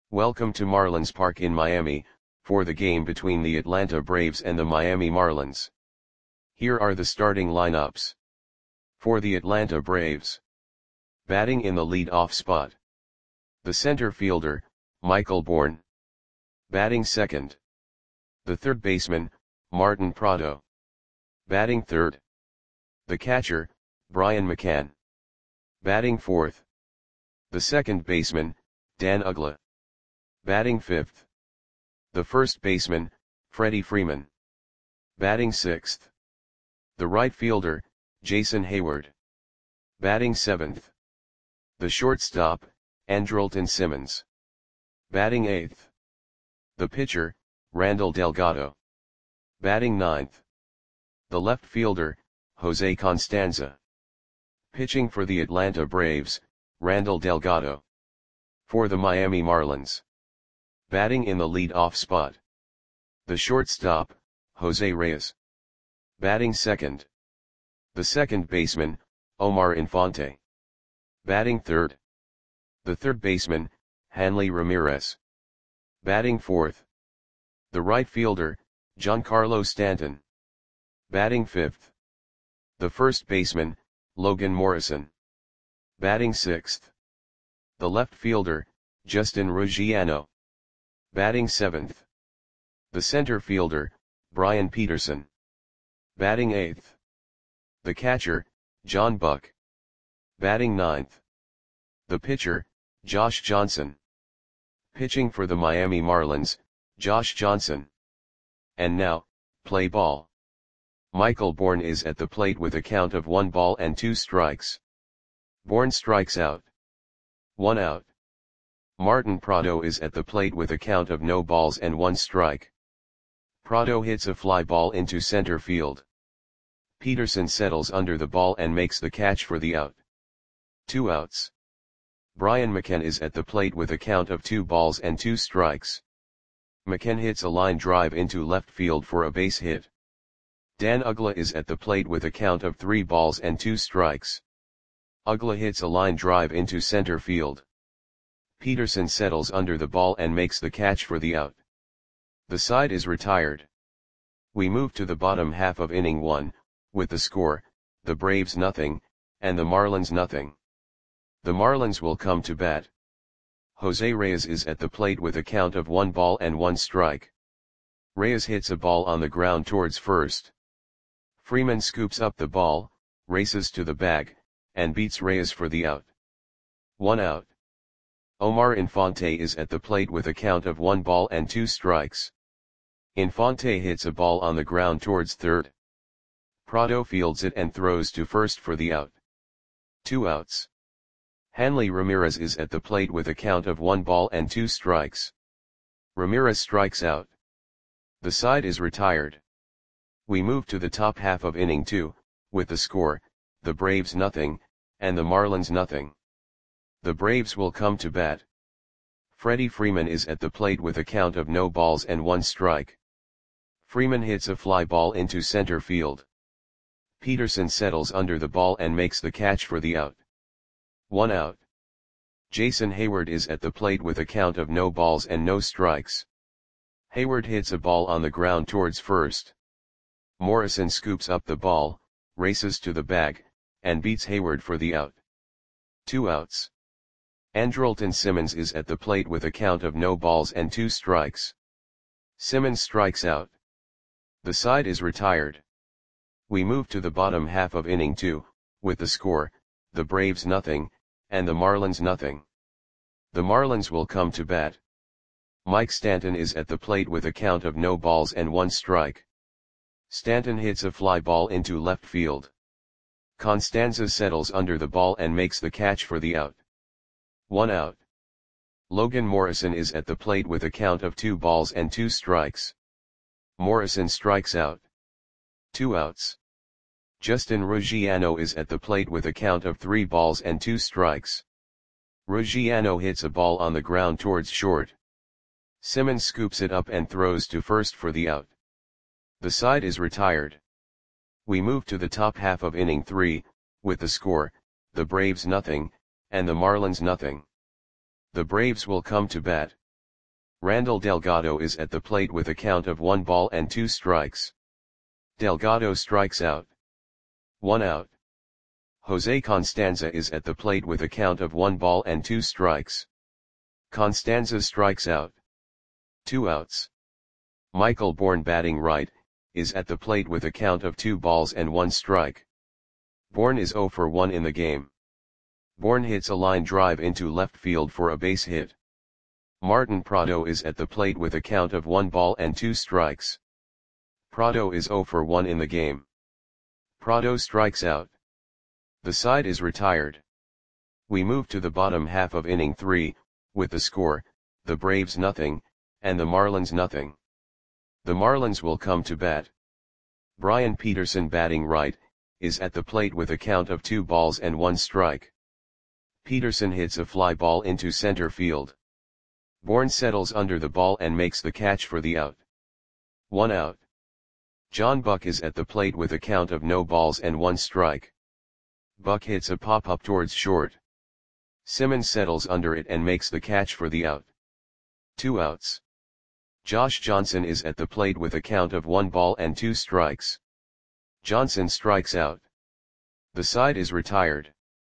Welcome to Marlins Park in Miami, for the game between the Atlanta Braves and the Miami Marlins. Here are the starting lineups. For the Atlanta Braves. Batting in the lead-off spot. The center fielder, Michael Bourn. Batting second. The third baseman, Martin Prado. Batting third. The catcher, Brian McCann. Batting fourth. The second baseman, Dan Uggla. Batting fifth. The first baseman, Freddie Freeman. Batting sixth. The right fielder, Jason Heyward. Batting seventh. The shortstop, Andrelton Simmons. Batting eighth. The pitcher, Randall Delgado. Batting ninth. The left fielder, Jose Constanza. Pitching for the Atlanta Braves, Randall Delgado. For the Miami Marlins. Batting in the lead-off spot. The shortstop, Jose Reyes. Batting second. The second baseman, Omar Infante. Batting third. The third baseman, Hanley Ramirez. Batting fourth. The right fielder, Giancarlo Stanton. Batting fifth. The first baseman, Logan Morrison. Batting sixth. The left fielder, Justin Ruggiano. Batting seventh. The center fielder, Brian Peterson. Batting eighth. The catcher, John Buck. Batting ninth. The pitcher, Josh Johnson. Pitching for the Miami Marlins, Josh Johnson. And now, play ball. Michael Bourn is at the plate with a count of 1 ball and 2 strikes. Bourn strikes out. 1 out. Martin Prado is at the plate with a count of no balls and 1 strike. Prado hits a fly ball into center field. Peterson settles under the ball and makes the catch for the out. 2 outs. Brian McCann is at the plate with a count of 2 balls and 2 strikes. McCann hits a line drive into left field for a base hit. Dan Uggla is at the plate with a count of 3 balls and 2 strikes. Uggla hits a line drive into center field. Peterson settles under the ball and makes the catch for the out. The side is retired. We move to the bottom half of inning 1, with the score, the Braves nothing, and the Marlins nothing. The Marlins will come to bat. Jose Reyes is at the plate with a count of 1 ball and 1 strike. Reyes hits a ball on the ground towards first. Freeman scoops up the ball, races to the bag, and beats Reyes for the out. 1 out. Omar Infante is at the plate with a count of 1 ball and 2 strikes. Infante hits a ball on the ground towards third. Prado fields it and throws to first for the out. 2 outs. Hanley Ramirez is at the plate with a count of 1 ball and 2 strikes. Ramirez strikes out. The side is retired. We move to the top half of inning 2, with the score, the Braves nothing, and the Marlins nothing. The Braves will come to bat. Freddie Freeman is at the plate with a count of no balls and 1 strike. Freeman hits a fly ball into center field. Peterson settles under the ball and makes the catch for the out. 1 out. Jason Heyward is at the plate with a count of no balls and no strikes. Heyward hits a ball on the ground towards first. Morrison scoops up the ball, races to the bag, and beats Heyward for the out. 2 outs. Andrelton Simmons is at the plate with a count of no balls and 2 strikes. Simmons strikes out. The side is retired. We move to the bottom half of inning 2, with the score, the Braves nothing, and the Marlins nothing. The Marlins will come to bat. Mike Stanton is at the plate with a count of no balls and 1 strike. Stanton hits a fly ball into left field. Constanza settles under the ball and makes the catch for the out. 1 out. Logan Morrison is at the plate with a count of 2 balls and 2 strikes. Morrison strikes out. 2 outs. Justin Ruggiano is at the plate with a count of 3 balls and 2 strikes. Ruggiano hits a ball on the ground towards short. Simmons scoops it up and throws to first for the out. The side is retired. We move to the top half of inning 3, with the score, the Braves nothing, and the Marlins nothing. The Braves will come to bat. Randall Delgado is at the plate with a count of 1 ball and 2 strikes. Delgado strikes out. 1 out. Jose Constanza is at the plate with a count of 1 ball and 2 strikes. Constanza strikes out. 2 outs. Michael Bourne batting right, is at the plate with a count of 2 balls and 1 strike. Bourne is 0 for 1 in the game. Bourne hits a line drive into left field for a base hit. Martin Prado is at the plate with a count of 1 ball and 2 strikes. Prado is 0 for 1 in the game. Prado strikes out. The side is retired. We move to the bottom half of inning 3, with the score, the Braves nothing, and the Marlins nothing. The Marlins will come to bat. Brian Peterson batting right, is at the plate with a count of 2 balls and 1 strike. Peterson hits a fly ball into center field. Bourne settles under the ball and makes the catch for the out. 1 out. John Buck is at the plate with a count of no balls and 1 strike. Buck hits a pop-up towards short. Simmons settles under it and makes the catch for the out. 2 outs. Josh Johnson is at the plate with a count of 1 ball and 2 strikes. Johnson strikes out. The side is retired.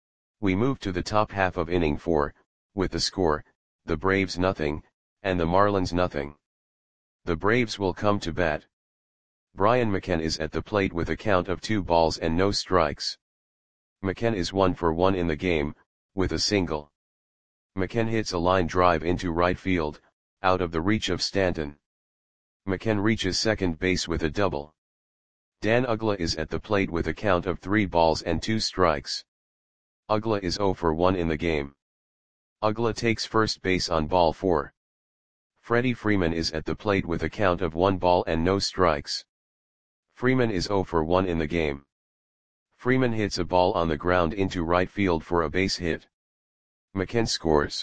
We move to the top half of inning 4, with the score, the Braves nothing, and the Marlins nothing. The Braves will come to bat. Brian McCann is at the plate with a count of 2 balls and no strikes. McCann is 1 for 1 in the game, with a single. McCann hits a line drive into right field, out of the reach of Stanton. McCann reaches second base with a double. Dan Uggla is at the plate with a count of 3 balls and 2 strikes. Uggla is 0 for 1 in the game. Uggla takes first base on ball 4. Freddie Freeman is at the plate with a count of 1 ball and no strikes. Freeman is 0 for 1 in the game. Freeman hits a ball on the ground into right field for a base hit. McCann scores.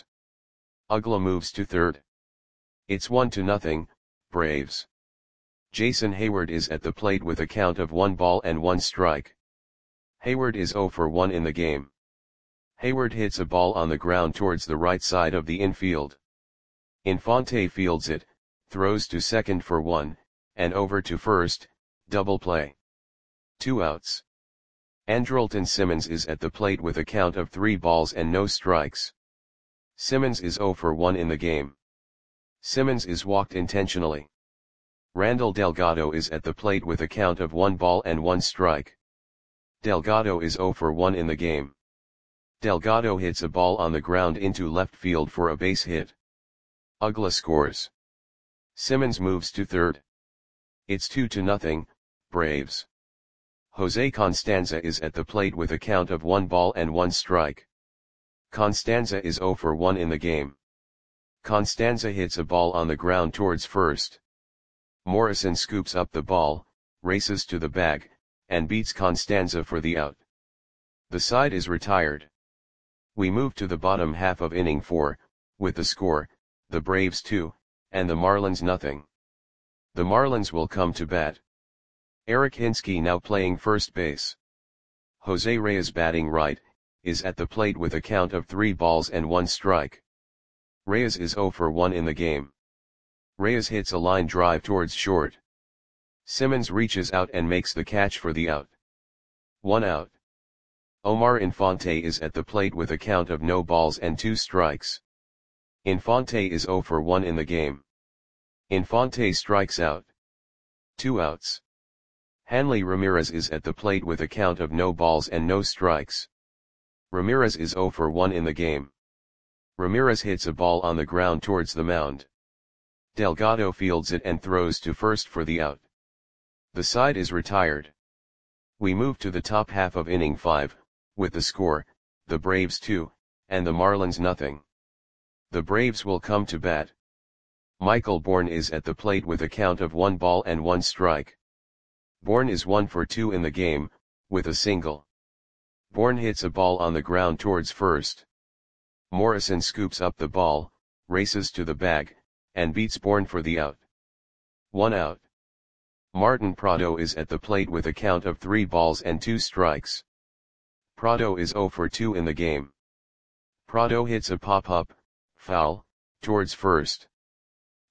Uggla moves to third. It's 1-0, Braves. Jason Hayward is at the plate with a count of 1 ball and 1 strike. Hayward is 0 for 1 in the game. Hayward hits a ball on the ground towards the right side of the infield. Infante fields it, throws to second for 1, and over to first, double play. 2 outs. Andrelton Simmons is at the plate with a count of 3 balls and no strikes. Simmons is 0 for 1 in the game. Simmons is walked intentionally. Randall Delgado is at the plate with a count of 1 ball and 1 strike. Delgado is 0 for 1 in the game. Delgado hits a ball on the ground into left field for a base hit. Uggla scores. Simmons moves to third. It's 2-0, Braves. Jose Constanza is at the plate with a count of 1 ball and 1 strike. Constanza is 0 for 1 in the game. Constanza hits a ball on the ground towards first. Morrison scoops up the ball, races to the bag, and beats Constanza for the out. The side is retired. We move to the bottom half of inning 4, with the score, the Braves 2, and the Marlins nothing. The Marlins will come to bat. Eric Hinske now playing first base. Jose Reyes batting right, is at the plate with a count of 3 balls and 1 strike. Reyes is 0 for 1 in the game. Reyes hits a line drive towards short. Simmons reaches out and makes the catch for the out. 1 out. Omar Infante is at the plate with a count of no balls and 2 strikes. Infante is 0 for 1 in the game. Infante strikes out. 2 outs. Hanley Ramirez is at the plate with a count of no balls and no strikes. Ramirez is 0 for 1 in the game. Ramirez hits a ball on the ground towards the mound. Delgado fields it and throws to first for the out. The side is retired. We move to the top half of inning 5, with the score, the Braves 2, and the Marlins nothing. The Braves will come to bat. Michael Bourne is at the plate with a count of 1 ball and 1 strike. Bourne is 1 for 2 in the game, with a single. Bourne hits a ball on the ground towards first. Morrison scoops up the ball, races to the bag, and beats Bourne for the out. 1 out. Martin Prado is at the plate with a count of 3 balls and 2 strikes. Prado is 0 for 2 in the game. Prado hits a pop-up, foul, towards first.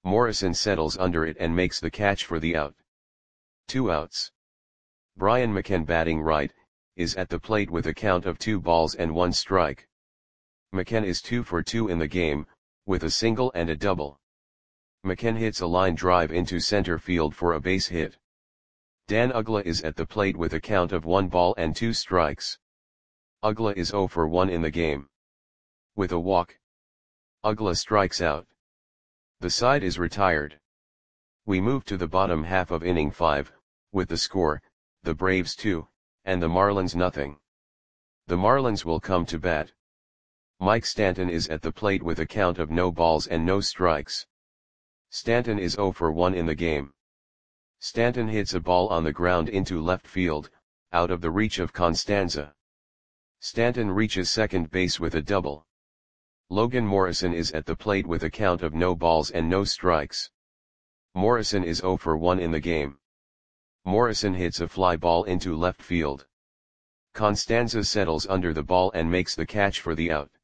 Morrison settles under it and makes the catch for the out. 2 outs. Brian McCann batting right, is at the plate with a count of 2 balls and 1 strike. McCann is 2 for 2 in the game, with a single and a double. McCann hits a line drive into center field for a base hit. Dan Uggla is at the plate with a count of 1 ball and 2 strikes. Uggla is 0 for 1 in the game. With a walk, Uggla strikes out. The side is retired. We move to the bottom half of inning 5, with the score, the Braves 2, and the Marlins nothing. The Marlins will come to bat. Mike Stanton is at the plate with a count of no balls and no strikes. Stanton is 0 for 1 in the game. Stanton hits a ball on the ground into left field, out of the reach of Constanza. Stanton reaches second base with a double. Logan Morrison is at the plate with a count of no balls and no strikes. Morrison is 0 for 1 in the game. Morrison hits a fly ball into left field. Constanza settles under the ball and makes the catch for the out.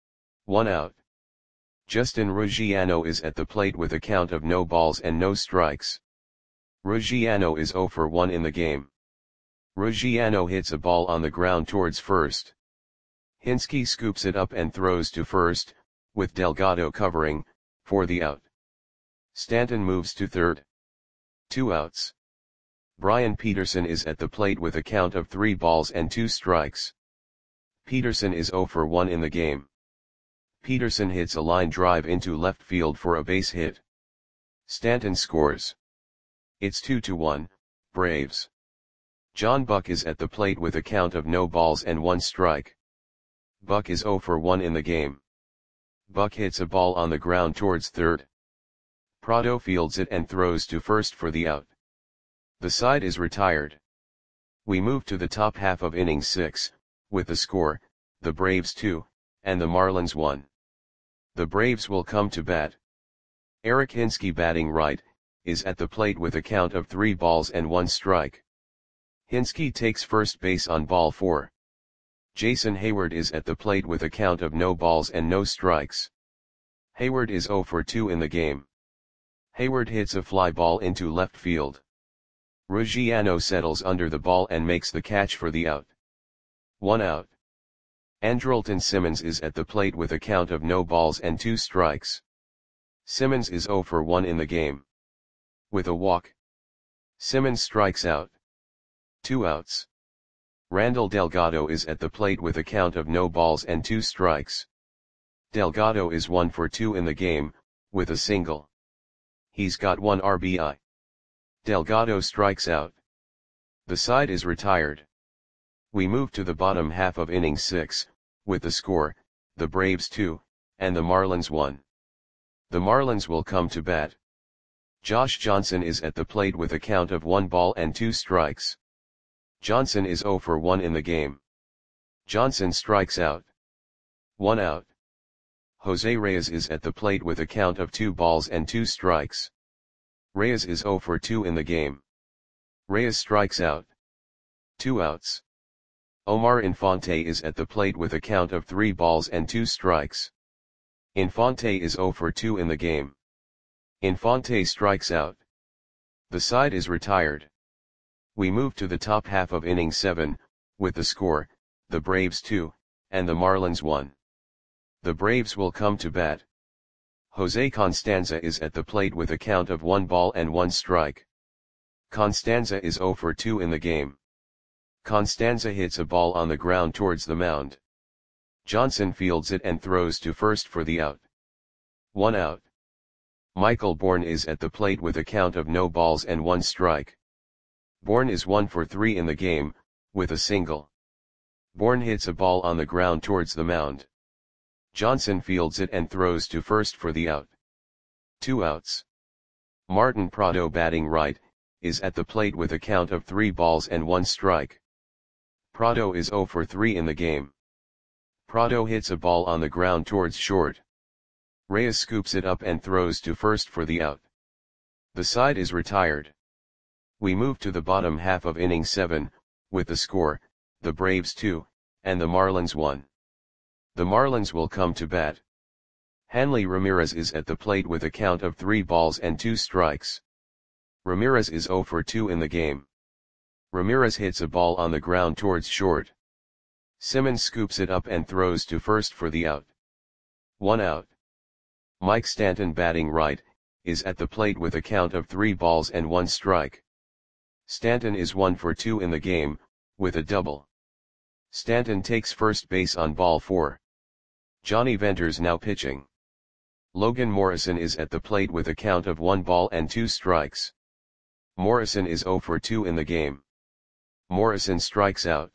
1 out. Justin Ruggiano is at the plate with a count of no balls and no strikes. Ruggiano is 0 for 1 in the game. Ruggiano hits a ball on the ground towards first. Hinske scoops it up and throws to first, with Delgado covering, for the out. Stanton moves to third. 2 outs. Brian Peterson is at the plate with a count of 3 balls and 2 strikes. Peterson is 0 for 1 in the game. Peterson hits a line drive into left field for a base hit. Stanton scores. It's 2-1, Braves. John Buck is at the plate with a count of no balls and 1 strike. Buck is 0 for 1 in the game. Buck hits a ball on the ground towards third. Prado fields it and throws to first for the out. The side is retired. We move to the top half of inning 6, with the score, the Braves 2, and the Marlins 1. The Braves will come to bat. Eric Hinske batting right, is at the plate with a count of 3 balls and 1 strike. Hinske takes first base on ball 4. Jason Hayward is at the plate with a count of no balls and no strikes. Hayward is 0 for 2 in the game. Hayward hits a fly ball into left field. Ruggiano settles under the ball and makes the catch for the out. 1 out. Andrelton Simmons is at the plate with a count of no balls and 2 strikes. Simmons is 0 for 1 in the game. With a walk, Simmons strikes out. 2 outs. Randall Delgado is at the plate with a count of no balls and 2 strikes. Delgado is 1 for 2 in the game, with a single. He's got 1 RBI. Delgado strikes out. The side is retired. We move to the bottom half of inning 6, with the score, the Braves 2, and the Marlins 1. The Marlins will come to bat. Josh Johnson is at the plate with a count of 1 ball and 2 strikes. Johnson is 0 for 1 in the game. Johnson strikes out. 1 out. Jose Reyes is at the plate with a count of 2 balls and 2 strikes. Reyes is 0 for 2 in the game. Reyes strikes out. 2 outs. Omar Infante is at the plate with a count of 3 balls and 2 strikes. Infante is 0 for 2 in the game. Infante strikes out. The side is retired. We move to the top half of inning 7, with the score, the Braves 2, and the Marlins 1. The Braves will come to bat. Jose Constanza is at the plate with a count of 1 ball and 1 strike. Constanza is 0 for 2 in the game. Constanza hits a ball on the ground towards the mound. Johnson fields it and throws to first for the out. 1 out. Michael Bourne is at the plate with a count of no balls and 1 strike. Bourne is 1 for 3 in the game, with a single. Bourne hits a ball on the ground towards the mound. Johnson fields it and throws to first for the out. 2 outs. Martin Prado batting right, is at the plate with a count of 3 balls and 1 strike. Prado is 0 for 3 in the game. Prado hits a ball on the ground towards short. Reyes scoops it up and throws to first for the out. The side is retired. We move to the bottom half of inning 7, with the score, the Braves 2, and the Marlins 1. The Marlins will come to bat. Hanley Ramirez is at the plate with a count of 3 balls and 2 strikes. Ramirez is 0 for 2 in the game. Ramirez hits a ball on the ground towards short. Simmons scoops it up and throws to first for the out. 1 out. Mike Stanton, batting right, is at the plate with a count of 3 balls and 1 strike. Stanton is 1 for 2 in the game, with a double. Stanton takes first base on ball 4. Johnny Venters now pitching. Logan Morrison is at the plate with a count of 1 ball and 2 strikes. Morrison is 0 for 2 in the game. Morrison strikes out.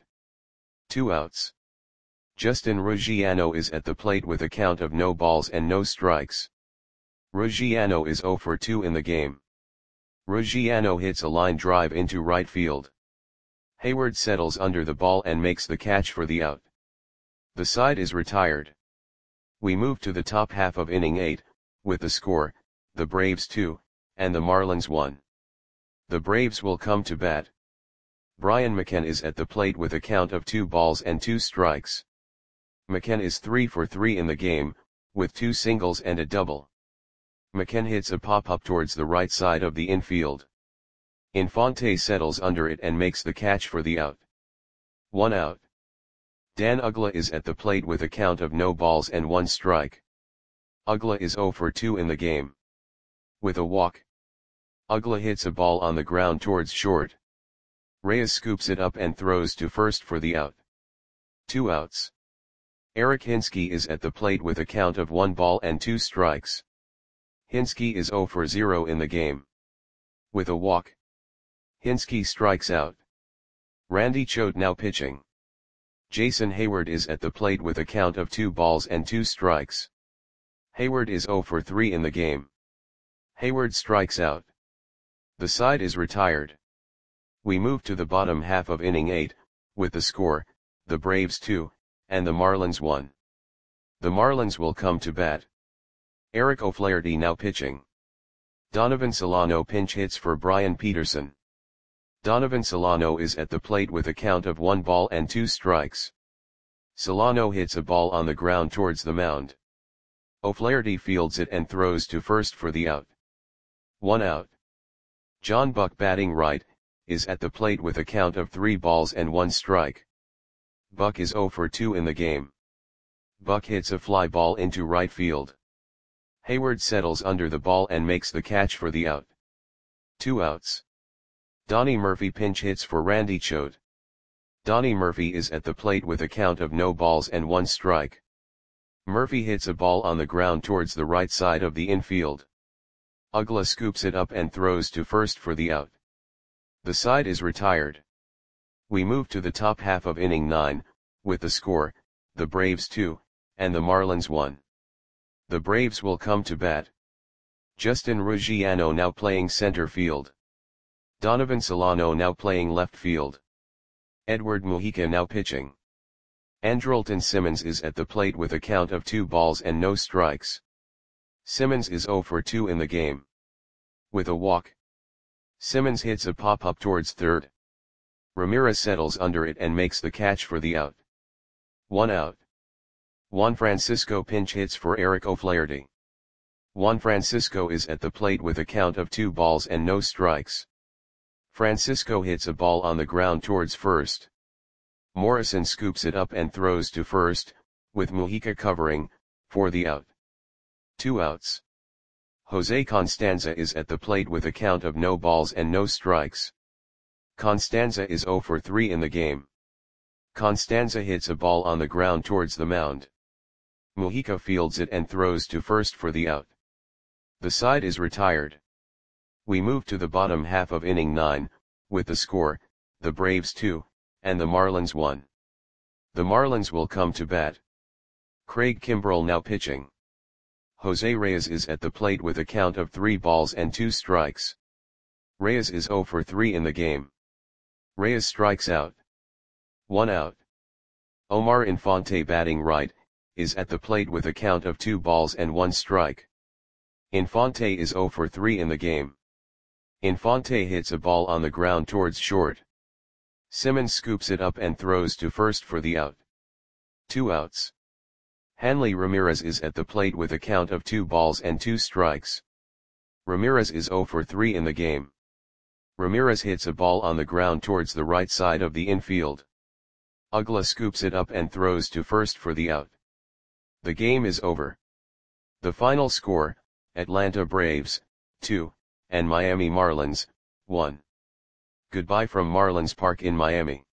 2 outs. Justin Ruggiano is at the plate with a count of no balls and no strikes. Ruggiano is 0 for 2 in the game. Ruggiano hits a line drive into right field. Hayward settles under the ball and makes the catch for the out. The side is retired. We move to the top half of inning 8, with the score, the Braves 2, and the Marlins 1. The Braves will come to bat. Brian McCann is at the plate with a count of 2 balls and 2 strikes. McCann is 3 for 3 in the game, with 2 singles and a double. McCann hits a pop-up towards the right side of the infield. Infante settles under it and makes the catch for the out. 1 out. Dan Uggla is at the plate with a count of no balls and 1 strike. Uggla is 0 for 2 in the game. With a walk. Uggla hits a ball on the ground towards short. Reyes scoops it up and throws to first for the out. 2 outs. Eric Hinske is at the plate with a count of 1 ball and 2 strikes. Hinske is 0 for 0 in the game. With a walk. Hinske strikes out. Randy Choate now pitching. Jason Hayward is at the plate with a count of 2 balls and 2 strikes. Hayward is 0 for 3 in the game. Hayward strikes out. The side is retired. We move to the bottom half of inning 8, with the score, the Braves 2, and the Marlins 1. The Marlins will come to bat. Eric O'Flaherty now pitching. Donovan Solano pinch hits for Brian Peterson. Donovan Solano is at the plate with a count of 1 ball and 2 strikes. Solano hits a ball on the ground towards the mound. O'Flaherty fields it and throws to first for the out. 1 out. John Buck, batting right, is at the plate with a count of 3 balls and 1 strike. Buck is 0 for 2 in the game. Buck hits a fly ball into right field. Hayward settles under the ball and makes the catch for the out. 2 outs. Donnie Murphy pinch hits for Randy Choate. Donnie Murphy is at the plate with a count of no balls and 1 strike. Murphy hits a ball on the ground towards the right side of the infield. Uggla scoops it up and throws to first for the out. The side is retired. We move to the top half of inning 9, with the score, the Braves 2, and the Marlins 1. The Braves will come to bat. Justin Ruggiano now playing center field. Donovan Solano now playing left field. Edward Mujica now pitching. Andrelton Simmons is at the plate with a count of 2 balls and no strikes. Simmons is 0 for 2 in the game. With a walk. Simmons hits a pop-up towards third. Ramirez settles under it and makes the catch for the out. 1 out. Juan Francisco pinch hits for Eric O'Flaherty. Juan Francisco is at the plate with a count of 2 balls and no strikes. Francisco hits a ball on the ground towards first. Morrison scoops it up and throws to first, with Mujica covering, for the out. 2 outs. Jose Constanza is at the plate with a count of no balls and no strikes. Constanza is 0 for 3 in the game. Constanza hits a ball on the ground towards the mound. Mujica fields it and throws to first for the out. The side is retired. We move to the bottom half of inning 9, with the score, the Braves 2, and the Marlins 1. The Marlins will come to bat. Craig Kimbrell now pitching. Jose Reyes is at the plate with a count of 3 balls and 2 strikes. Reyes is 0 for 3 in the game. Reyes strikes out. 1 out. Omar Infante, batting right, is at the plate with a count of 2 balls and 1 strike. Infante is 0 for 3 in the game. Infante hits a ball on the ground towards short. Simmons scoops it up and throws to first for the out. 2 outs. Hanley Ramirez is at the plate with a count of 2 balls and 2 strikes. Ramirez is 0 for 3 in the game. Ramirez hits a ball on the ground towards the right side of the infield. Uggla scoops it up and throws to first for the out. The game is over. The final score, Atlanta Braves, 2, and Miami Marlins, 1. Goodbye from Marlins Park in Miami.